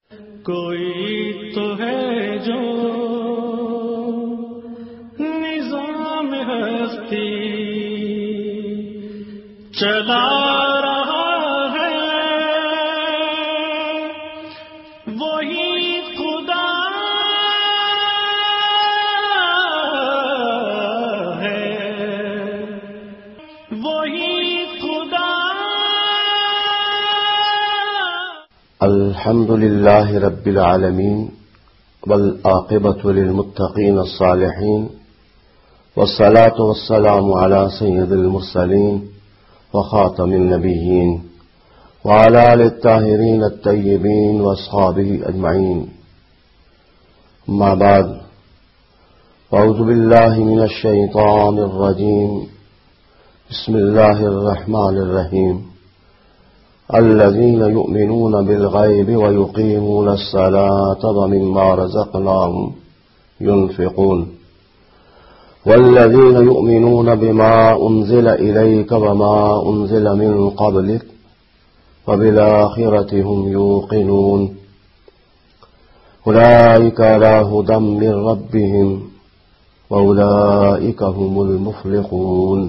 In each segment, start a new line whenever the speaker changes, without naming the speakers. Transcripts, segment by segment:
کوئی تو ہے جو نظام ہستی چلا رہا ہے، وہی خدا ہے، وہی خدا۔
الحمد لله رب العالمين والعاقبة للمتقين الصالحين والصلاة والسلام على سيد المرسلين وخاتم النبيين وعلى آله الطاهرين الطيبين وأصحابه أجمعين. أما بعد، أعوذ بالله من الشيطان الرجيم. بسم الله الرحمن الرحيم. الذين يؤمنون بالغيب ويقيمون الصلاة ومما رزقناهم ينفقون والذين يؤمنون بما أنزل إليك وما أنزل من قبلك وبالآخرة هم يوقنون أولئك على هدى من ربهم وأولئك هم المفلحون.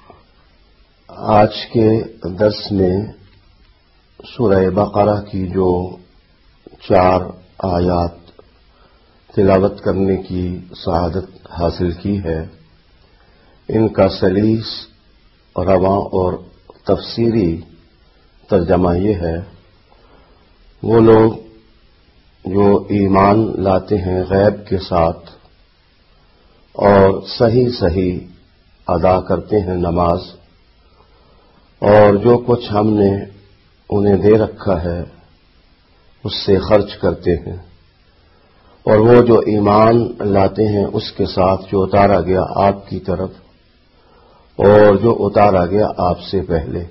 آج کے درس میں سورہ بقرہ کی جو 4 آیات تلاوت کرنے کی سعادت حاصل کی ہے، ان کا سلیس، رواں اور تفسیری ترجمہ یہ ہے: وہ لوگ جو ایمان لاتے ہیں غیب کے ساتھ اور صحیح ادا کرتے ہیں نماز، اور جو کچھ ہم نے انہیں دے رکھا ہے اس سے خرچ کرتے ہیں، اور وہ جو ایمان لاتے ہیں اس کے ساتھ جو اتارا گیا آپ کی طرف اور جو اتارا گیا آپ سے پہلے،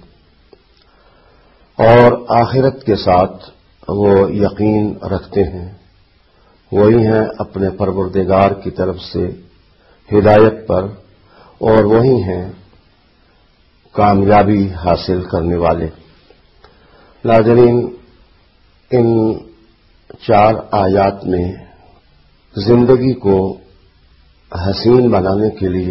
اور آخرت کے ساتھ وہ یقین رکھتے ہیں، وہی ہیں اپنے پروردگار کی طرف سے ہدایت پر، اور وہی ہیں کامیابی حاصل کرنے والے. ناظرین، ان 4 آیات میں زندگی کو حسین بنانے کے لیے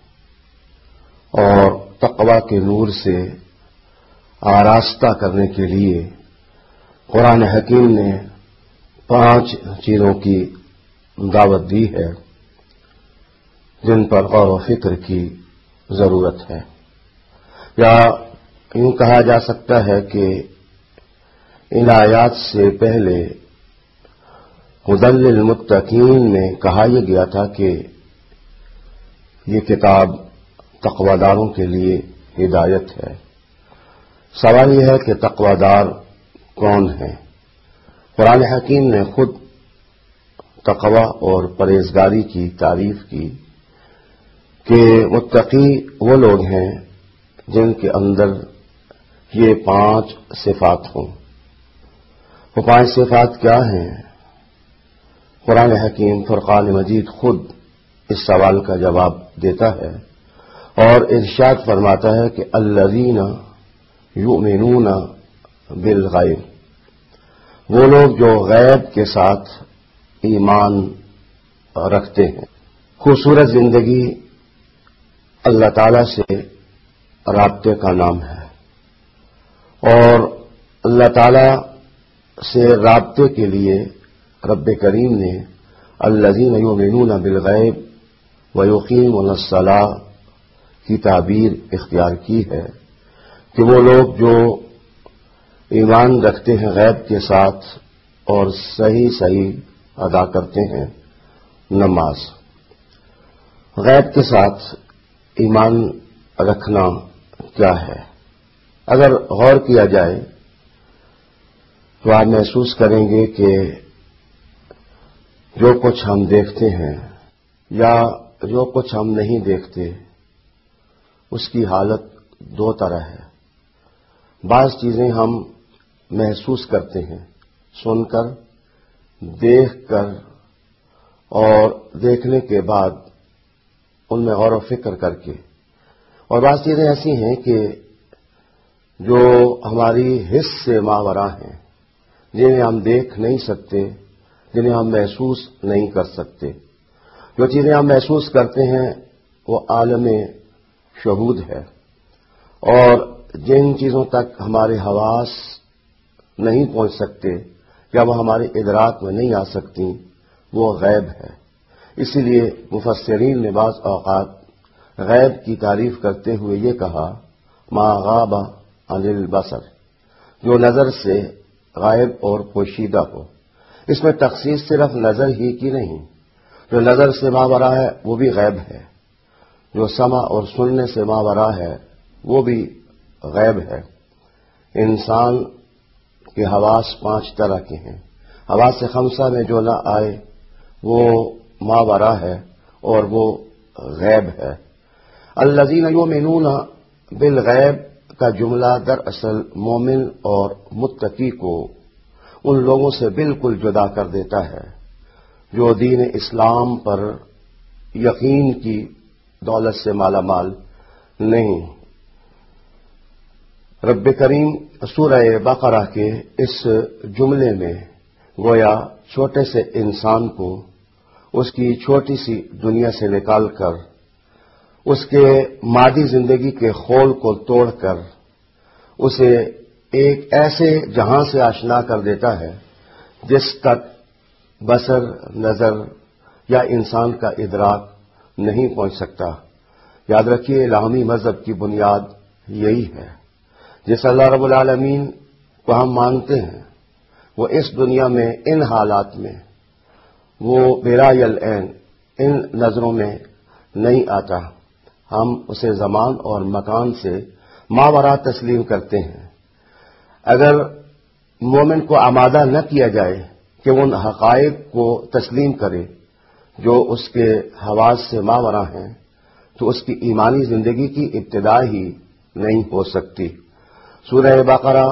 اور تقوی کے نور سے آراستہ کرنے کے لیے قرآن حکیم نے 5 چیزوں کی دعوت دی ہے جن پر غور و فکر کی ضرورت ہے، یا یوں کہا جا سکتا ہے کہ ان آیات سے پہلے ہدی للمتقین میں کہا یہ گیا تھا کہ یہ کتاب تقوی داروں کے لیے ہدایت ہے. سوال یہ ہے کہ تقوی دار کون ہیں؟ قرآن حکیم نے خود تقوی اور پرہیزگاری کی تعریف کی کہ متقی وہ لوگ ہیں جن کے اندر یہ 5 صفات ہوں. وہ 5 صفات کیا ہیں؟ قرآن حکیم فرقان مجید خود اس سوال کا جواب دیتا ہے اور ارشاد فرماتا ہے کہ الذین یؤمنون بالغیب، وہ لوگ جو غیب کے ساتھ ایمان رکھتے ہیں. خوبصورت زندگی اللہ تعالی سے رابطے کا نام ہے، اور اللہ تعالی سے رابطے کے لیے رب کریم نے الذین یؤمنون بالغیب ویقیمون الصلاۃ کی تعبیر اختیار کی ہے کہ وہ لوگ جو ایمان رکھتے ہیں غیب کے ساتھ اور صحیح ادا کرتے ہیں نماز. غیب کے ساتھ ایمان رکھنا کیا ہے؟ اگر غور کیا جائے تو آپ محسوس کریں گے کہ جو کچھ ہم دیکھتے ہیں یا جو کچھ ہم نہیں دیکھتے اس کی حالت 2 طرح ہے. بعض چیزیں ہم محسوس کرتے ہیں سن کر، دیکھ کر، اور دیکھنے کے بعد ان میں غور و فکر کر کے، اور بعض چیزیں ایسی ہیں کہ جو ہماری حس سے ماوراء ہیں، جنہیں ہم دیکھ نہیں سکتے، جنہیں ہم محسوس نہیں کر سکتے۔ جو چیزیں ہم محسوس کرتے ہیں وہ عالم شہود ہے، اور جن چیزوں تک ہمارے حواس نہیں پہنچ سکتے یا وہ ہمارے ادراک میں نہیں آ سکتی وہ غیب ہے۔ اسی لیے مفسرین نے بعض اوقات غیب کی تعریف کرتے ہوئے یہ کہا ما غاب عن البصر، جو نظر سے غائب اور پوشیدہ ہو۔ اس میں تخصیص صرف نظر ہی کی نہیں، جو نظر سے ماورا ہے وہ بھی غیب ہے، جو سمع اور سننے سے ماورا ہے وہ بھی غیب ہے۔ انسان کے حواس 5 طرح کے ہیں، حواس خمسہ میں جو نہ آئے وہ ماورا ہے اور وہ غیب ہے۔ الذین یؤمنون بالغیب کا جملہ دراصل مومن اور متقی کو ان لوگوں سے بالکل جدا کر دیتا ہے جو دین اسلام پر یقین کی دولت سے مالا مال نہیں۔ رب کریم سورہ بقرہ کے اس جملے میں گویا چھوٹے سے انسان کو اس کی چھوٹی سی دنیا سے نکال کر اس کے مادی زندگی کے خول کو توڑ کر اسے ایک ایسے جہاں سے آشنا کر دیتا ہے جس تک بصر، نظر یا انسان کا ادراک نہیں پہنچ سکتا۔ یاد رکھیے الہامی مذہب کی بنیاد یہی ہے۔ جس اللہ رب العالمین کو ہم مانتے ہیں وہ اس دنیا میں ان حالات میں وہ برائے العین ان نظروں میں نہیں آتا، ہم اسے زمان اور مکان سے ماورا تسلیم کرتے ہیں۔ اگر مومن کو آمادہ نہ کیا جائے کہ وہ ان حقائق کو تسلیم کرے جو اس کے حواس سے ماورا ہیں تو اس کی ایمانی زندگی کی ابتدا ہی نہیں ہو سکتی۔ سورہ بقرہ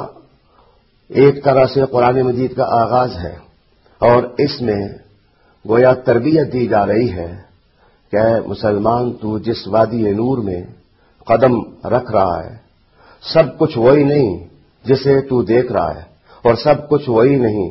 ایک طرح سے قرآن مجید کا آغاز ہے اور اس میں گویا تربیت دی جا رہی ہے کہ اے مسلمان تو جس وادی نور میں قدم رکھ رہا ہے سب کچھ وہی نہیں جسے تو دیکھ رہا ہے، اور سب کچھ وہی نہیں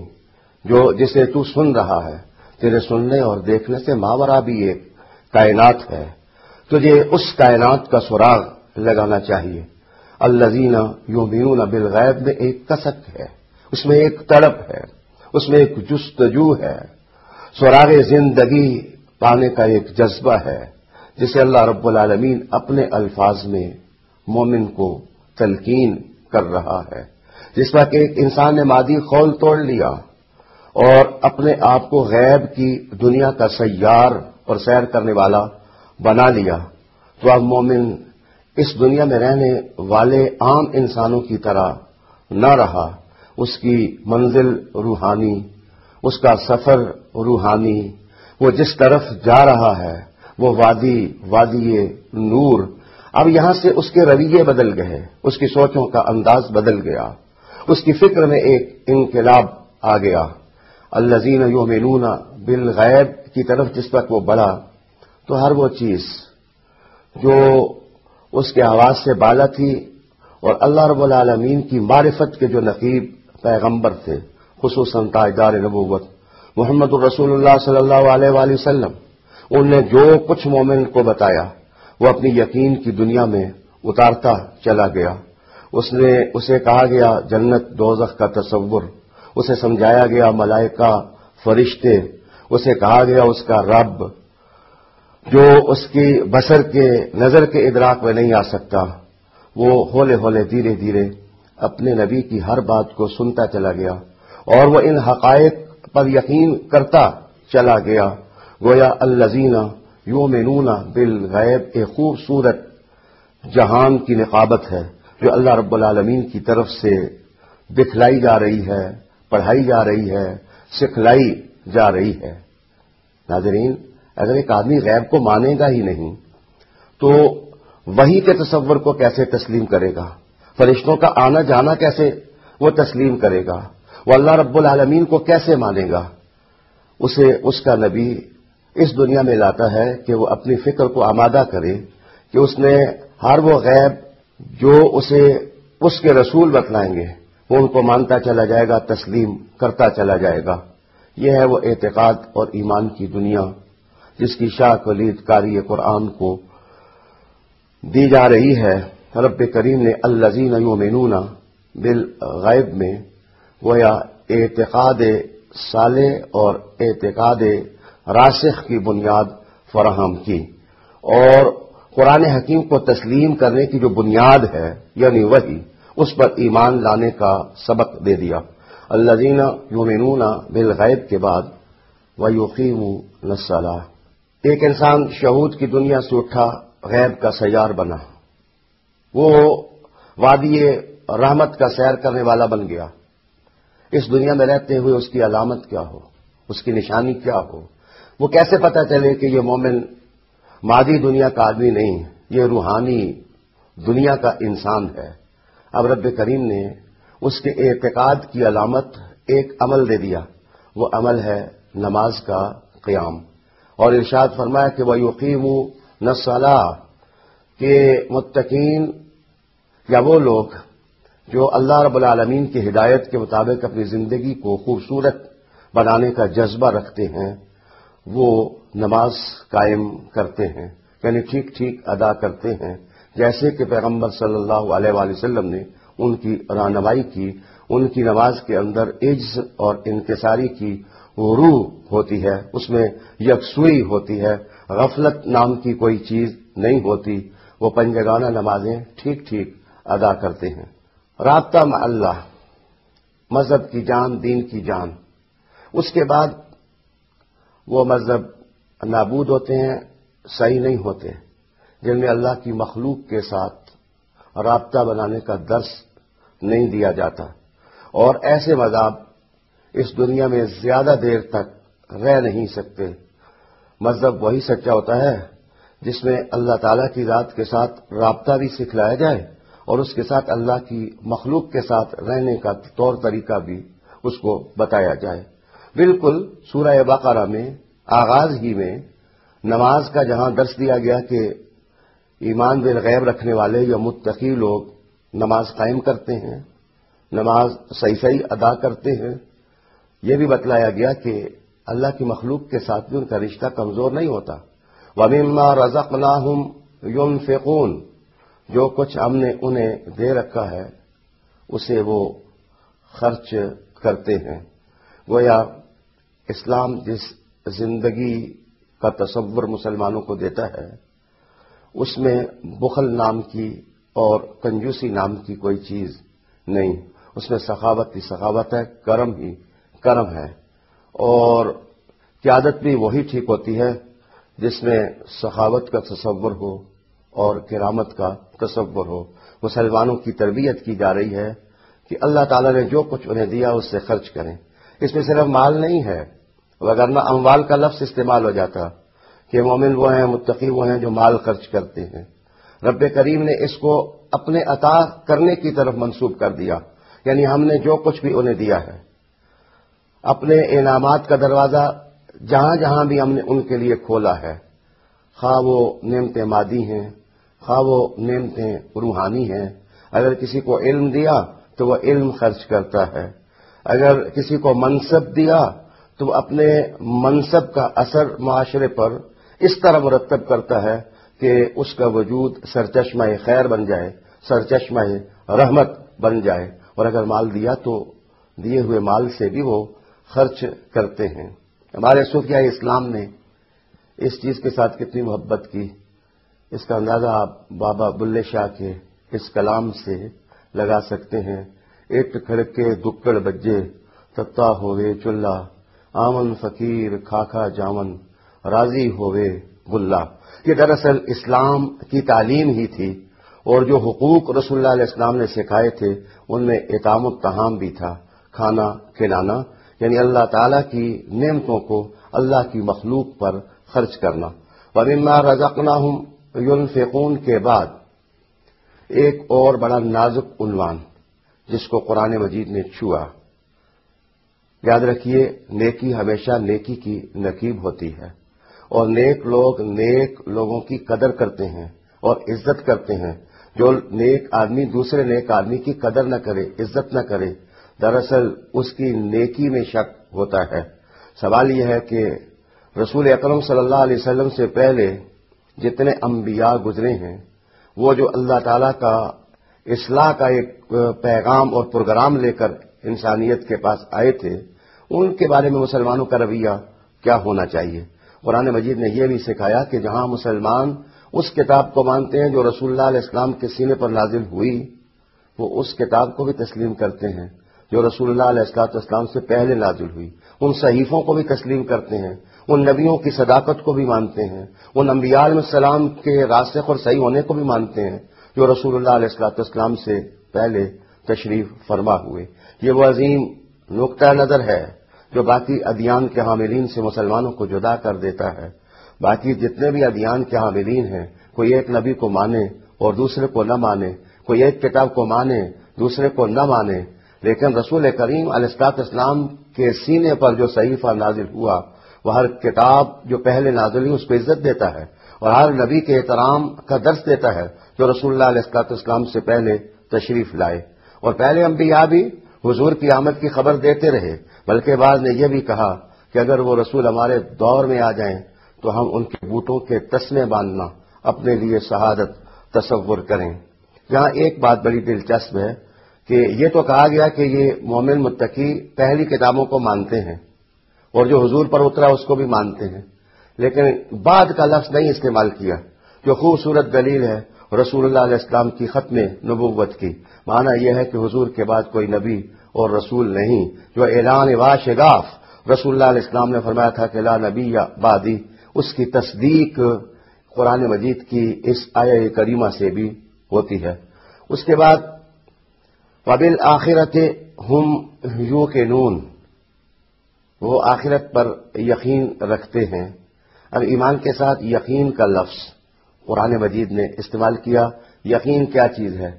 جسے تو سن رہا ہے۔ تیرے سننے اور دیکھنے سے ماورا بھی ایک کائنات ہے، تجھے اس کائنات کا سراغ لگانا چاہیے۔ الذین یؤمنون بالغیب میں ایک کسک ہے، اس میں ایک تڑپ ہے، اس میں ایک جستجو ہے، سراغ زندگی پانے کا ایک جذبہ ہے جسے اللہ رب العالمین اپنے الفاظ میں مومن کو تلقین کر رہا ہے۔ جس وقت ایک انسان نے مادی خول توڑ لیا اور اپنے آپ کو غیب کی دنیا کا سیار اور سیر کرنے والا بنا لیا تو اب مومن اس دنیا میں رہنے والے عام انسانوں کی طرح نہ رہا، اس کی منزل روحانی، اس کا سفر روحانی، وہ جس طرف جا رہا ہے وہ وادی نور۔ اب یہاں سے اس کے رویے بدل گئے، اس کی سوچوں کا انداز بدل گیا، اس کی فکر میں ایک انقلاب آ گیا۔ الذین یؤمنون بالغیب کی طرف جس وقت وہ بڑھا تو ہر وہ چیز جو اس کے حواس سے بالا تھی اور اللہ رب العالمین کی معرفت کے جو نقیب پیغمبر تھے، خصوصاً تاجدار نبوت محمد الرسول اللہ صلی اللہ علیہ وآلہ وسلم، ان نے جو کچھ مومن کو بتایا وہ اپنی یقین کی دنیا میں اتارتا چلا گیا۔ اسے کہا گیا جنت دوزخ کا تصور، اسے سمجھایا گیا ملائکہ فرشتے، اسے کہا گیا اس کا رب جو اس کی بصر کے نظر کے ادراک میں نہیں آ سکتا۔ وہ ہولے ہولے دھیرے دھیرے اپنے نبی کی ہر بات کو سنتا چلا گیا اور وہ ان حقائق پر یقین کرتا چلا گیا۔ گویا الذین یؤمنون بالغیب ایک خوبصورت جہان کی نقابت ہے جو اللہ رب العالمین کی طرف سے دکھلائی جا رہی ہے، پڑھائی جا رہی ہے، سکھلائی جا رہی ہے۔ ناظرین، اگر ایک آدمی غیب کو مانے گا ہی نہیں تو وحی کے تصور کو کیسے تسلیم کرے گا؟ فرشتوں کا آنا جانا کیسے وہ تسلیم کرے گا؟ وہ اللہ رب العالمین کو کیسے مانے گا؟ اسے اس کا نبی اس دنیا میں لاتا ہے کہ وہ اپنی فکر کو آمادہ کرے کہ اس نے ہر وہ غیب جو اسے اس کے رسول بتلائیں گے وہ ان کو مانتا چلا جائے گا، تسلیم کرتا چلا جائے گا۔ یہ ہے وہ اعتقاد اور ایمان کی دنیا جس کی شاہ کلید کاری قرآن کو دی جا رہی ہے۔ رب کریم نے الذین یؤمنون بالغیب میں گویا اعتقاد صالح اور اعتقاد راسخ کی بنیاد فراہم کی، اور قرآن حکیم کو تسلیم کرنے کی جو بنیاد ہے یعنی وحی، اس پر ایمان لانے کا سبق دے دیا۔ الذین یؤمنون بالغیب کے بعد ویقیمون الصلاۃ، ایک انسان شہود کی دنیا سے اٹھا، غیب کا سیار بنا، وہ وادی رحمت کا سیر کرنے والا بن گیا۔ اس دنیا میں رہتے ہوئے اس کی علامت کیا ہو، اس کی نشانی کیا ہو، وہ کیسے پتہ چلے کہ یہ مومن مادی دنیا کا آدمی نہیں، یہ روحانی دنیا کا انسان ہے؟ اب رب کریم نے اس کے اعتقاد کی علامت ایک عمل دے دیا، وہ عمل ہے نماز کا قیام، اور ارشاد فرمایا کہ وَيُقِيمُونَ الصَّلَاةَ، کہ متقین یا وہ لوگ جو اللہ رب العالمین کی ہدایت کے مطابق اپنی زندگی کو خوبصورت بنانے کا جذبہ رکھتے ہیں، وہ نماز قائم کرتے ہیں، یعنی ٹھیک ٹھیک ادا کرتے ہیں، جیسے کہ پیغمبر صلی اللہ علیہ وآلہ وسلم نے ان کی رہنمائی کی۔ ان کی نماز کے اندر عجز اور انکساری کی روح ہوتی ہے، اس میں یکسوئی ہوتی ہے، غفلت نام کی کوئی چیز نہیں ہوتی، وہ پنجگانہ نمازیں ٹھیک ٹھیک ادا کرتے ہیں۔ رابطہ مع اللہ، مذہب کی جان، دین کی جان، اس کے بعد وہ مذہب نابود ہوتے ہیں، صحیح نہیں ہوتے، جن میں اللہ کی مخلوق کے ساتھ رابطہ بنانے کا درس نہیں دیا جاتا، اور ایسے مذہب اس دنیا میں زیادہ دیر تک رہ نہیں سکتے۔ مذہب وہی سچا ہوتا ہے جس میں اللہ تعالیٰ کی ذات کے ساتھ رابطہ بھی سکھلایا جائے اور اس کے ساتھ اللہ کی مخلوق کے ساتھ رہنے کا طور طریقہ بھی اس کو بتایا جائے۔ بالکل سورہ بقرہ میں آغاز ہی میں نماز کا جہاں درس دیا گیا کہ ایمان بالغیب رکھنے والے یا متقی لوگ نماز قائم کرتے ہیں، نماز صحیح ادا کرتے ہیں، یہ بھی بتلایا گیا کہ اللہ کی مخلوق کے ساتھ بھی ان کا رشتہ کمزور نہیں ہوتا۔ وَمِمَّا رَزَقْنَاهُمْ يُنْفِقُونَ، جو کچھ ہم نے انہیں دے رکھا ہے اسے وہ خرچ کرتے ہیں۔ گویا اسلام جس زندگی کا تصور مسلمانوں کو دیتا ہے اس میں بخل نام کی اور کنجوسی نام کی کوئی چیز نہیں، اس میں سخاوت ہی سخاوت ہے، کرم ہی کرم ہے، اور قیادت بھی وہی ٹھیک ہوتی ہے جس میں سخاوت کا تصور ہو اور کرامت کا تصور ہو۔ مسلمانوں کی تربیت کی جا رہی ہے کہ اللہ تعالیٰ نے جو کچھ انہیں دیا اس سے خرچ کریں۔ اس میں صرف مال نہیں ہے، وگرنہ اموال کا لفظ استعمال ہو جاتا کہ مومن وہ ہیں، متقی وہ ہیں جو مال خرچ کرتے ہیں۔ رب کریم نے اس کو اپنے عطا کرنے کی طرف منسوب کر دیا، یعنی ہم نے جو کچھ بھی انہیں دیا ہے، اپنے انعامات کا دروازہ جہاں جہاں بھی ہم نے ان کے لیے کھولا ہے، خواہ وہ نعمتیں مادی ہیں، خواہ وہ نعمتیں روحانی ہیں۔ اگر کسی کو علم دیا تو وہ علم خرچ کرتا ہے، اگر کسی کو منصب دیا تو وہ اپنے منصب کا اثر معاشرے پر اس طرح مرتب کرتا ہے کہ اس کا وجود سرچشمہ خیر بن جائے، سرچشمہ رحمت بن جائے، اور اگر مال دیا تو دیے ہوئے مال سے بھی وہ خرچ کرتے ہیں۔ ہمارے صوفیہ اسلام نے اس چیز کے ساتھ کتنی محبت کی، اس کا اندازہ آپ بابا بلے شاہ کے اس کلام سے لگا سکتے ہیں۔ اٹ کھڑکے دکڑ بجے تتا ہوئے چلا، آمن فقیر کھاکھا جامن راضی ہوئے بلا۔ یہ دراصل اسلام کی تعلیم ہی تھی، اور جو حقوق رسول اللہ علیہ السلام نے سکھائے تھے ان میں اطعام الطعام بھی تھا، کھانا کھلانا، یعنی اللہ تعالیٰ کی نعمتوں کو اللہ کی مخلوق پر خرچ کرنا۔ وَمِمَّا رَزَقْنَاهُمْ يُنْفِقُونَ کے بعد ایک اور بڑا نازک عنوان جس کو قرآن مجید نے چھوا۔ یاد رکھیے، نیکی ہمیشہ نیکی کی نقیب ہوتی ہے، اور نیک لوگ نیک لوگوں کی قدر کرتے ہیں اور عزت کرتے ہیں۔ جو نیک آدمی دوسرے نیک آدمی کی قدر نہ کرے، عزت نہ کرے، دراصل اس کی نیکی میں شک ہوتا ہے۔ سوال یہ ہے کہ رسول اکرم صلی اللہ علیہ وسلم سے پہلے جتنے انبیاء گزرے ہیں، وہ جو اللہ تعالیٰ کا اصلاح کا ایک پیغام اور پروگرام لے کر انسانیت کے پاس آئے تھے، ان کے بارے میں مسلمانوں کا رویہ کیا ہونا چاہیے؟ قرآن مجید نے یہ بھی سکھایا کہ جہاں مسلمان اس کتاب کو مانتے ہیں جو رسول اللہ علیہ السلام کے سینے پر نازل ہوئی، وہ اس کتاب کو بھی تسلیم کرتے ہیں جو رسول اللہ علیہ السلام سے پہلے نازل ہوئی، ان صحیفوں کو بھی تسلیم کرتے ہیں، ان نبیوں کی صداقت کو بھی مانتے ہیں، ان انبیاء علیہ السلام کے راسخ اور صحیح ہونے کو بھی مانتے ہیں جو رسول اللہ علیہ السلام سے پہلے تشریف فرما ہوئے۔ یہ وہ عظیم نقطہ نظر ہے جو باقی ادیان کے حاملین سے مسلمانوں کو جدا کر دیتا ہے۔ باقی جتنے بھی ادیان کے حاملین ہیں، کوئی ایک نبی کو مانے اور دوسرے کو نہ مانے، کوئی ایک کتاب کو مانے دوسرے کو نہ مانے، لیکن رسول کریم علیہ السلام کے سینے پر جو صحیفہ نازل ہوا، وہ ہر کتاب جو پہلے نازل ہوئی اس کو عزت دیتا ہے اور ہر نبی کے احترام کا درس دیتا ہے جو رسول اللہ علیہ السلام سے پہلے تشریف لائے۔ اور پہلے انبیاء بھی حضور کی آمد کی خبر دیتے رہے، بلکہ بعض نے یہ بھی کہا کہ اگر وہ رسول ہمارے دور میں آ جائیں تو ہم ان کے بوٹوں کے تسمے باندھنا اپنے لیے شہادت تصور کریں۔ یہاں ایک بات بڑی دلچسپ ہے کہ یہ تو کہا گیا کہ یہ مومن متقی پہلی کتابوں کو مانتے ہیں اور جو حضور پر اترا اس کو بھی مانتے ہیں، لیکن بعد کا لفظ نہیں استعمال کیا، جو خوبصورت دلیل ہے رسول اللہ علیہ السلام کی ختم نبوت کی۔ معنی یہ ہے کہ حضور کے بعد کوئی نبی اور رسول نہیں، جو اعلان واشگاف رسول اللہ علیہ السلام نے فرمایا تھا کہ لا نبی بعدی، اس کی تصدیق قرآن مجید کی اس آیہ کریمہ سے بھی ہوتی ہے۔ اس کے بعد وبالآخرۃ ہم یوقنون، وہ آخرت پر یقین رکھتے ہیں۔ اب ایمان کے ساتھ یقین کا لفظ قرآن مجید نے استعمال کیا۔ یقین کیا چیز ہے؟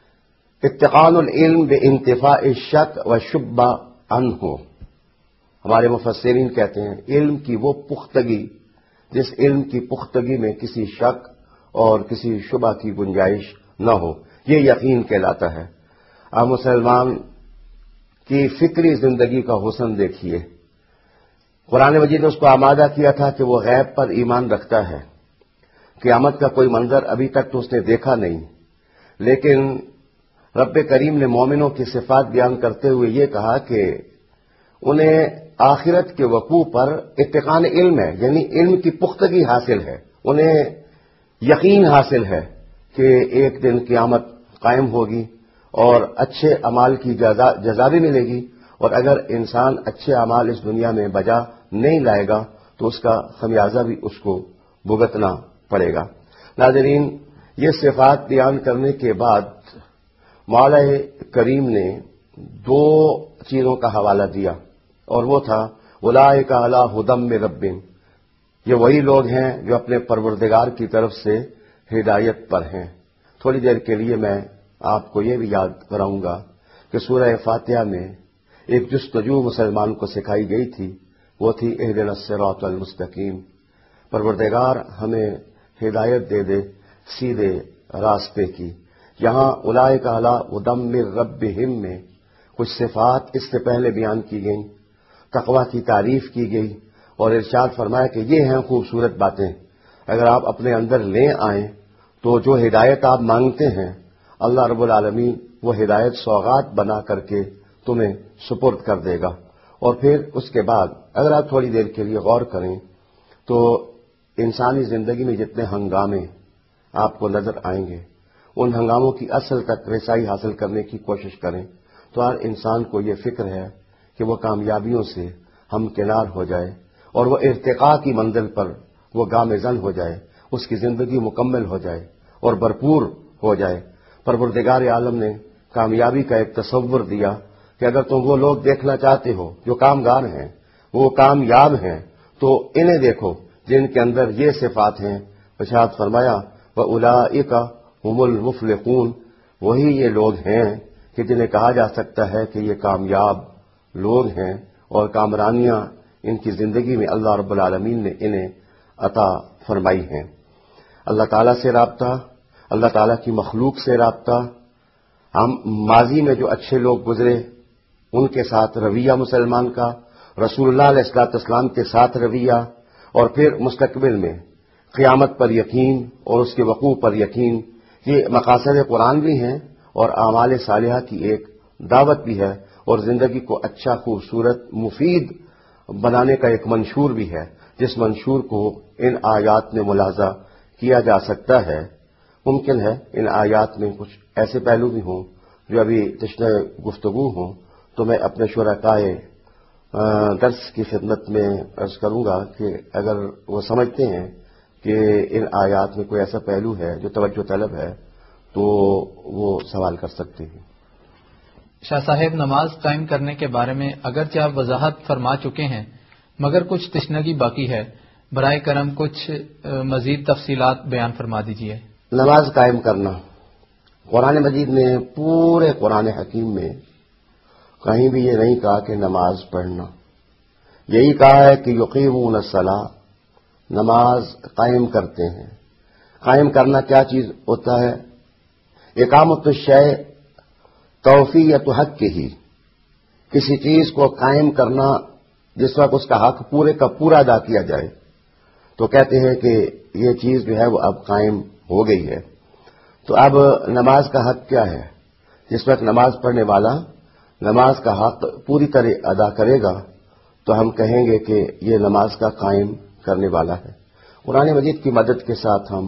اتقان العلم بانتفاء الشک والشبہ عنہ۔ ہمارے مفسرین کہتے ہیں علم کی وہ پختگی جس علم کی پختگی میں کسی شک اور کسی شبہ کی گنجائش نہ ہو، یہ یقین کہلاتا ہے۔ آپ مسلمان کی فکری زندگی کا حسن دیکھیے، قرآن مجید نے اس کو آمادہ کیا تھا کہ وہ غیب پر ایمان رکھتا ہے۔ قیامت کا کوئی منظر ابھی تک تو اس نے دیکھا نہیں، لیکن رب کریم نے مومنوں کی صفات بیان کرتے ہوئے یہ کہا کہ انہیں آخرت کے وقوع پر اتقان علم ہے، یعنی علم کی پختگی حاصل ہے، انہیں یقین حاصل ہے کہ ایک دن قیامت قائم ہوگی اور اچھے اعمال کی جزا بھی ملے گی، اور اگر انسان اچھے اعمال اس دنیا میں بجا نہیں لائے گا تو اس کا خمیازہ بھی اس کو بھگتنا پڑے گا۔ ناظرین، یہ صفات بیان کرنے کے بعد مولا کریم نے دو چیزوں کا حوالہ دیا، اور وہ تھا اولئک علی ھدی من ربہم، یہ وہی لوگ ہیں جو اپنے پروردگار کی طرف سے ہدایت پر ہیں۔ تھوڑی دیر کے لیے میں آپ کو یہ بھی یاد کراؤں گا کہ سورہ فاتحہ میں ایک جستجو مسلمان کو سکھائی گئی تھی، وہ تھی اہدنا الصراط المستقیم، پروردگار ہمیں ہدایت دے دے سیدھے راستے کی۔ یہاں اولئک علی ھدی من ربہم میں کچھ صفات اس سے پہلے بیان کی گئیں، تقویٰ کی تعریف کی گئی اور ارشاد فرمایا کہ یہ ہیں خوبصورت باتیں، اگر آپ اپنے اندر لے آئیں تو جو ہدایت آپ مانگتے ہیں اللہ رب العالمین وہ ہدایت سوغات بنا کر کے تمہیں سپرد کر دے گا۔ اور پھر اس کے بعد اگر آپ تھوڑی دیر کے لیے غور کریں تو انسانی زندگی میں جتنے ہنگامے آپ کو نظر آئیں گے، ان ہنگاموں کی اصل تک رسائی حاصل کرنے کی کوشش کریں تو ہر انسان کو یہ فکر ہے کہ وہ کامیابیوں سے ہمکنار ہو جائے اور وہ ارتقاء کی منزل پر وہ گامزن ہو جائے، اس کی زندگی مکمل ہو جائے اور بھرپور ہو جائے۔ پروردگار عالم نے کامیابی کا ایک تصور دیا کہ اگر تم وہ لوگ دیکھنا چاہتے ہو جو کامگار ہیں، وہ کامیاب ہیں، تو انہیں دیکھو جن کے اندر یہ صفات ہیں۔ ارشاد فرمایا وَأُولَئِکَ هُمُ الْمُفْلِحُونَ، وہی یہ لوگ ہیں کہ جنہیں کہا جا سکتا ہے کہ یہ کامیاب لوگ ہیں اور کامرانیاں ان کی زندگی میں اللہ رب العالمین نے انہیں عطا فرمائی ہیں۔ اللہ تعالیٰ سے رابطہ اللہ تعالیٰ کی مخلوق سے رابطہ، ہم ماضی میں جو اچھے لوگ گزرے ان کے ساتھ رویہ مسلمان کا، رسول اللہ علیہ الصلوۃ والسلام کے ساتھ رویہ، اور پھر مستقبل میں قیامت پر یقین اور اس کے وقوع پر یقین. یہ مقاصد قرآن بھی ہیں اور اعمال صالحہ کی ایک دعوت بھی ہے، اور زندگی کو اچھا، خوبصورت، مفید بنانے کا ایک منشور بھی ہے، جس منشور کو ان آیات میں ملاحظہ کیا جا سکتا ہے. ممکن ہے ان آیات میں کچھ ایسے پہلو بھی ہوں جو ابھی تشنہ گفتگو ہوں، تو میں اپنے شرکائے درس کی خدمت میں عرض کروں گا کہ اگر وہ سمجھتے ہیں کہ ان آیات میں کوئی ایسا پہلو ہے جو توجہ طلب ہے تو وہ سوال کر سکتے ہیں.
شاہ صاحب، نماز قائم کرنے کے بارے میں اگرچہ آپ وضاحت فرما چکے ہیں مگر کچھ تشنگی باقی ہے، برائے کرم کچھ مزید تفصیلات بیان فرما دیجیے.
نماز قائم کرنا، قرآن مجید نے پورے قرآن حکیم میں کہیں بھی یہ نہیں کہا کہ نماز پڑھنا، یہی کہا ہے کہ یقیمون الصلاۃ، نماز قائم کرتے ہیں. قائم کرنا کیا چیز ہوتا ہے؟ اقامت الشیء توفیت حق ہی، کسی چیز کو قائم کرنا جس وقت اس کا حق پورے کا پورا ادا کیا جائے تو کہتے ہیں کہ یہ چیز جو ہے وہ اب قائم ہو گئی ہے. تو اب نماز کا حق کیا ہے؟ جس وقت نماز پڑھنے والا نماز کا حق پوری طرح ادا کرے گا تو ہم کہیں گے کہ یہ نماز کا قائم کرنے والا ہے. قرآن مجید کی مدد کے ساتھ ہم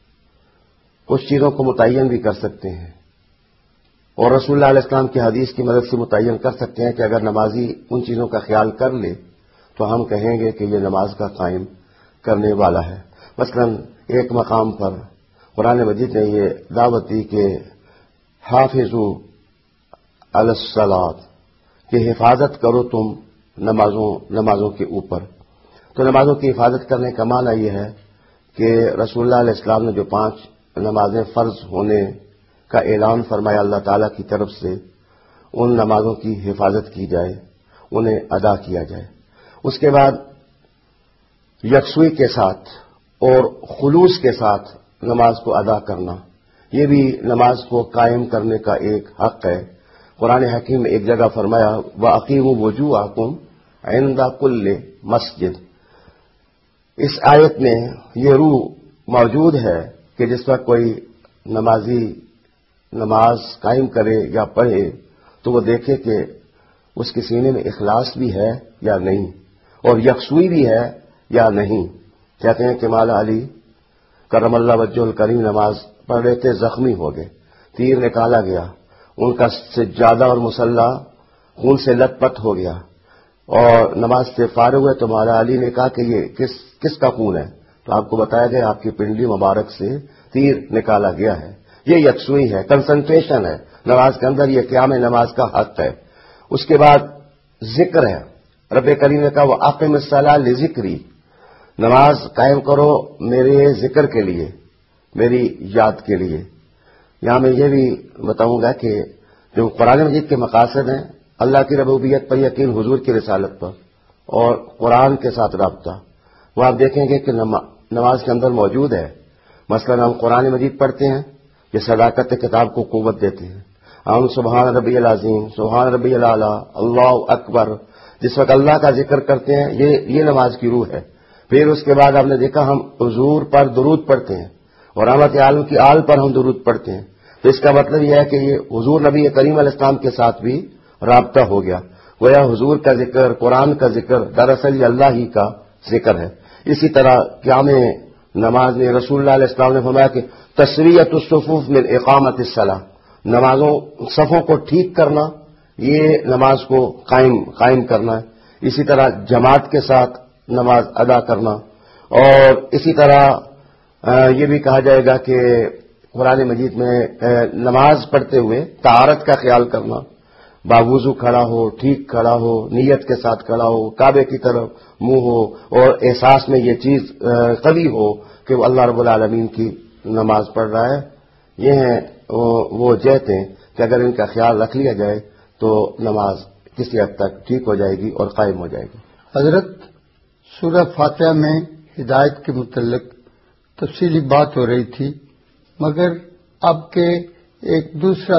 کچھ چیزوں کو متعین بھی کر سکتے ہیں، اور رسول اللہ علیہ السلام کی حدیث کی مدد سے متعین کر سکتے ہیں کہ اگر نمازی ان چیزوں کا خیال کر لے تو ہم کہیں گے کہ یہ نماز کا قائم کرنے والا ہے. مثلا ایک مقام پر قرآن مجید نے یہ دعوت دی کہ حافظوا علی الصلاۃ، کہ حفاظت کرو تم نمازوں کے اوپر. تو نمازوں کی حفاظت کرنے کا معنی یہ ہے کہ رسول اللہ علیہ السلام نے جو 5 نمازیں فرض ہونے کا اعلان فرمایا اللہ تعالیٰ کی طرف سے، ان نمازوں کی حفاظت کی جائے، انہیں ادا کیا جائے. اس کے بعد یکسوئی کے ساتھ اور خلوص کے ساتھ نماز کو ادا کرنا، یہ بھی نماز کو قائم کرنے کا ایک حق ہے. قرآن حکیم میں ایک جگہ فرمایا وَأَقِیمُوا وُجُوهَکُمْ عِنْدَ كُلِّ مسجد. اس آیت میں یہ روح موجود ہے کہ جس وقت کوئی نمازی نماز قائم کرے یا پڑھے تو وہ دیکھے کہ اس کے سینے میں اخلاص بھی ہے یا نہیں، اور یکسوئی بھی ہے یا نہیں. کہتے ہیں کہ مولا علی کرم اللہ وجہ الکریم نماز پڑھ رہے تھے، زخمی ہو گئے، تیر نکالا گیا، ان کا سجادہ اور مصلی خون سے لت پت ہو گیا، اور نماز سے فارغ ہوئے تو مولا علی نے کہا کہ یہ کس کا خون ہے؟ تو آپ کو بتایا گیا آپ کی پنڈلی مبارک سے تیر نکالا گیا ہے. یہ یکسوئی ہے، کنسنٹریشن ہے نماز کے اندر، یہ قیام نماز کا حق ہے. اس کے بعد ذکر ہے. رب کریم نے کہا وَأَقِمِ الصَّلَاةَ لِذِكْرِي، نماز قائم کرو میرے ذکر کے لیے، میری یاد کے لیے. یہاں میں یہ بھی بتاؤں گا کہ جو قرآن مجید کے مقاصد ہیں، اللہ کی ربوبیت پر یقین، حضور کی رسالت پر، اور قرآن کے ساتھ رابطہ، وہ آپ دیکھیں گے کہ نماز کے اندر موجود ہے. مثلا ہم قرآن مجید پڑھتے ہیں، یہ صداقت کتاب کو قوت دیتے ہیں. ہم سبحان ربی العظیم، سبحان ربی الاعلیٰ، اللہ اکبر، جس وقت اللہ کا ذکر کرتے ہیں، یہ نماز کی روح ہے. پھر اس کے بعد آپ نے دیکھا ہم حضور پر درود پڑھتے ہیں اور رحمت عالم کی آل پر ہم درود پڑھتے ہیں. تو اس کا مطلب یہ ہے کہ یہ حضور نبی کریم علیہ السلام کے ساتھ بھی رابطہ ہو گیا. گویا حضور کا ذکر، قرآن کا ذکر دراصل یہ اللہ ہی کا ذکر ہے. اسی طرح قیام نماز میں رسول اللہ علیہ السلام نے فرمایا کہ تسویۃ الصفوف من اقامت الصلاۃ، نمازوں صفوں کو ٹھیک کرنا، یہ نماز کو قائم کرنا ہے. اسی طرح جماعت کے ساتھ نماز ادا کرنا، اور اسی طرح یہ بھی کہا جائے گا کہ قرآن مجید میں نماز پڑھتے ہوئے طہارت کا خیال کرنا، باوضو کھڑا ہو، ٹھیک کھڑا ہو، نیت کے ساتھ کھڑا ہو، کعبے کی طرف منہ ہو، اور احساس میں یہ چیز قوی ہو کہ وہ اللہ رب العالمین کی نماز پڑھ رہا ہے. یہ ہیں وہ جہتیں کہ اگر ان کا خیال رکھ لیا جائے تو نماز کسی حد تک ٹھیک ہو جائے گی اور قائم ہو جائے گی.
حضرت سورہ فاتحہ میں ہدایت کے متعلق تفصیلی بات ہو رہی تھی. مگر اب کے ایک دوسرا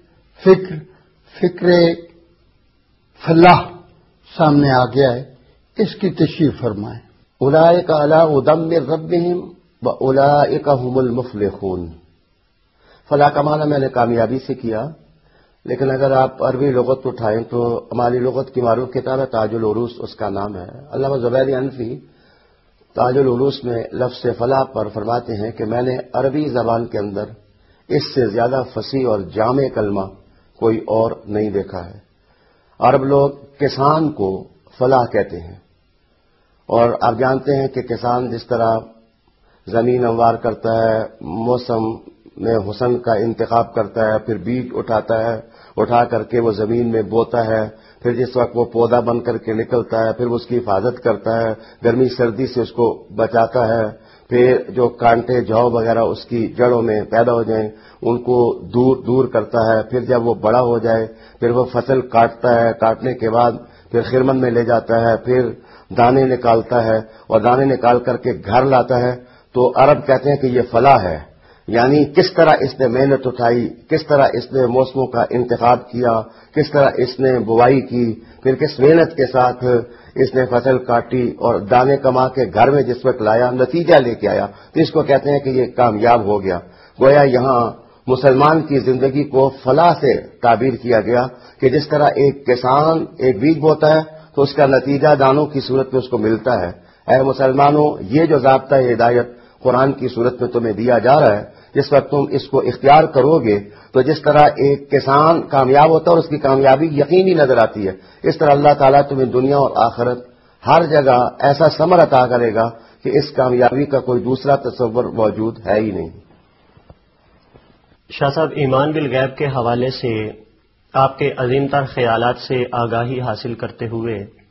فکر فلاح سامنے آ گیا ہے، اس کی تشریح فرمائیں۔
اولئک علی ھدی من ربہم واولئک ھم المفلحون۔ فلاح کا معنی میں نے کامیابی سے کیا، لیکن اگر آپ عربی لغت اٹھائیں تو ہماری لغت کی معروف کتاب ہے تاج العروس، اس کا نام ہے۔ علامہ زبیر انفی تاج العروس میں لفظ فلاح پر فرماتے ہیں کہ میں نے عربی زبان کے اندر اس سے زیادہ فصیح اور جامع کلمہ کوئی اور نہیں دیکھا ہے۔ عرب لوگ کسان کو فلاح کہتے ہیں، اور آپ جانتے ہیں کہ کسان جس طرح زمین ہموار کرتا ہے، موسم میں حسن کا انتخاب کرتا ہے، پھر بیج اٹھاتا ہے، اٹھا کر کے وہ زمین میں بوتا ہے، پھر جس وقت وہ پودا بن کر کے نکلتا ہے پھر اس کی حفاظت کرتا ہے، گرمی سردی سے اس کو بچاتا ہے، پھر جو کانٹے جھاؤ وغیرہ اس کی جڑوں میں پیدا ہو جائیں ان کو دور کرتا ہے، پھر جب وہ بڑا ہو جائے پھر وہ فصل کاٹتا ہے، کاٹنے کے بعد پھر خرمن میں لے جاتا ہے، پھر دانے نکالتا ہے اور دانے نکال کر کے گھر لاتا ہے۔ تو عرب کہتے ہیں کہ یہ فلاح ہے، یعنی کس طرح اس نے محنت اٹھائی، کس طرح اس نے موسموں کا انتخاب کیا، کس طرح اس نے بوائی کی، پھر کس محنت کے ساتھ اس نے فصل کاٹی اور دانے کما کے گھر میں جس وقت لایا نتیجہ لے کے آیا، تو اس کو کہتے ہیں کہ یہ کامیاب ہو گیا۔ گویا یہاں مسلمان کی زندگی کو فلاح سے تعبیر کیا گیا کہ جس طرح ایک کسان ایک بیج بوتا ہے تو اس کا نتیجہ دانوں کی صورت میں اس کو ملتا ہے۔ اے مسلمانوں، یہ جو ضابطہ ہدایت قرآن کی صورت میں تمہیں دیا جا رہا ہے، جس وقت تم اس کو اختیار کرو گے تو جس طرح ایک کسان کامیاب ہوتا ہے اور اس کی کامیابی یقینی نظر آتی ہے، اس طرح اللہ تعالیٰ تمہیں دنیا اور آخرت ہر جگہ ایسا ثمر عطا کرے گا کہ اس کامیابی کا کوئی دوسرا تصور موجود ہے ہی نہیں۔
شاہ صاحب، ایمان بالغیب کے حوالے سے آپ کے عظیم تر خیالات سے آگاہی حاصل کرتے ہوئے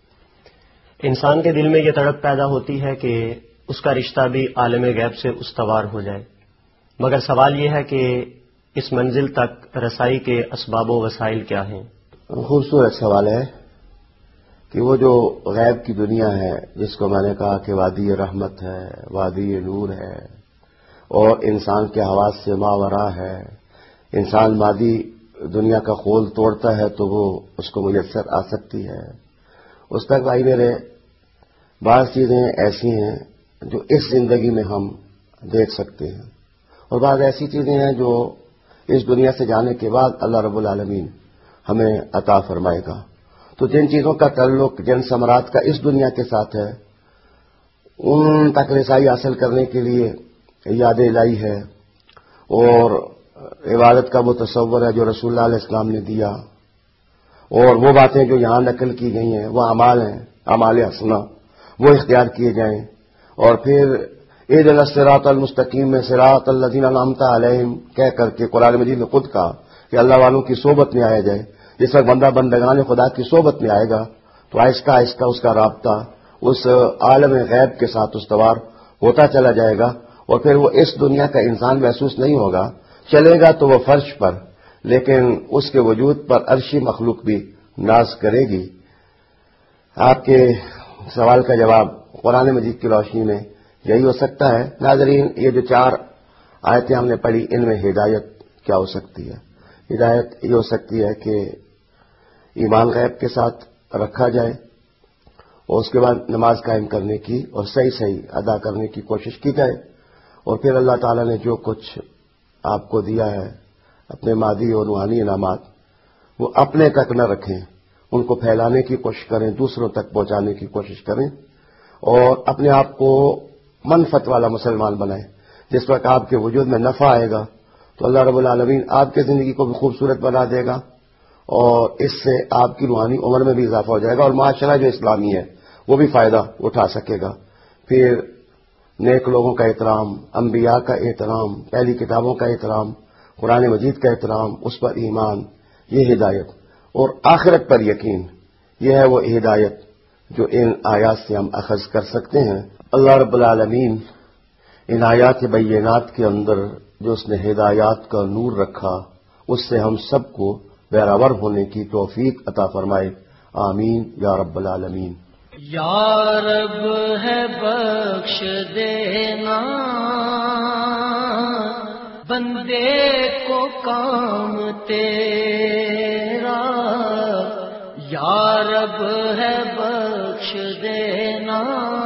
انسان کے دل میں یہ تڑپ پیدا ہوتی ہے کہ اس کا رشتہ بھی عالم غیب سے استوار ہو جائے، مگر سوال یہ ہے کہ اس منزل تک رسائی کے اسباب و وسائل کیا ہیں؟
خوبصورت سوال ہے کہ وہ جو غیب کی دنیا ہے جس کو میں نے کہا کہ وادی رحمت ہے، وادی نور ہے اور انسان کے حواس سے ماورا ہے، انسان مادی دنیا کا خول توڑتا ہے تو وہ اس کو میسر آ سکتی ہے، اس تک بھائی میرے بعض چیزیں ایسی ہیں جو اس زندگی میں ہم دیکھ سکتے ہیں اور بعض ایسی چیزیں ہیں جو اس دنیا سے جانے کے بعد اللہ رب العالمین ہمیں عطا فرمائے گا۔ تو جن چیزوں کا تعلق جن ثمرات کا اس دنیا کے ساتھ ہے ان تک رسائی حاصل کرنے کے لیے یاد الہی ہے اور عبادت کا وہ تصور ہے جو رسول اللہ علیہ السلام نے دیا، اور وہ باتیں جو یہاں نقل کی گئی ہیں وہ اعمال ہیں، اعمال حسنہ، وہ اختیار کیے جائیں، اور پھر اہدنا الصراط المستقیم میں صراط الذین انعمت علیہم کہہ کر کے قرآن مجید نے خود کہا کہ اللہ والوں کی صحبت میں آیا جائے۔ جس وقت بندہ بندگان خدا کی صحبت میں آئے گا تو آہستہ آہستہ اس کا رابطہ اس عالم غیب کے ساتھ استوار ہوتا چلا جائے گا، اور پھر وہ اس دنیا کا انسان محسوس نہیں ہوگا، چلے گا تو وہ فرش پر، لیکن اس کے وجود پر عرشی مخلوق بھی ناز کرے گی۔ آپ کے سوال کا جواب قرآن مجید کی روشنی میں یہی ہو سکتا ہے۔ ناظرین، یہ جو 4 آیتیں ہم نے پڑھی ان میں ہدایت کیا ہو سکتی ہے؟ ہدایت یہ ہو سکتی ہے کہ ایمان غیب کے ساتھ رکھا جائے اور اس کے بعد نماز قائم کرنے کی اور صحیح ادا کرنے کی کوشش کی جائے، اور پھر اللہ تعالیٰ نے جو کچھ آپ کو دیا ہے اپنے مادی اور روحانی انعامات وہ اپنے تک نہ رکھیں، ان کو پھیلانے کی کوشش کریں، دوسروں تک پہنچانے کی کوشش کریں اور اپنے آپ کو منفعت والا مسلمان بنائیں۔ جس وقت آپ کے وجود میں نفع آئے گا تو اللہ رب العالمین آپ کی زندگی کو بھی خوبصورت بنا دے گا اور اس سے آپ کی روحانی عمر میں بھی اضافہ ہو جائے گا اور معاشرہ جو اسلامی ہے وہ بھی فائدہ اٹھا سکے گا۔ پھر نیک لوگوں کا احترام، انبیاء کا احترام، پہلی کتابوں کا احترام، قرآن مجید کا احترام، اس پر ایمان، یہ ہدایت، اور آخرت پر یقین، یہ ہے وہ ہدایت جو ان آیات سے ہم اخذ کر سکتے ہیں۔ اللہ رب العالمین ان آیات بینات کے اندر جو اس نے ہدایات کا نور رکھا اس سے ہم سب کو بہرور ہونے کی توفیق عطا فرمائے، آمین یا رب العالمین۔
یا رب ہے بخش دینا بندے کو کام تیرا یا رب ہے بخش دینا،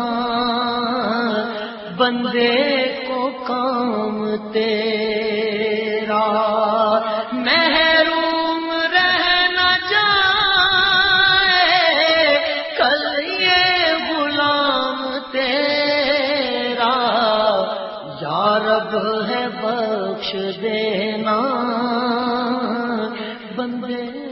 بندے کو کام تیرا محروم رہنا چاہے کل یہ غلام تیرا یا رب ہے بخش دینا، بندے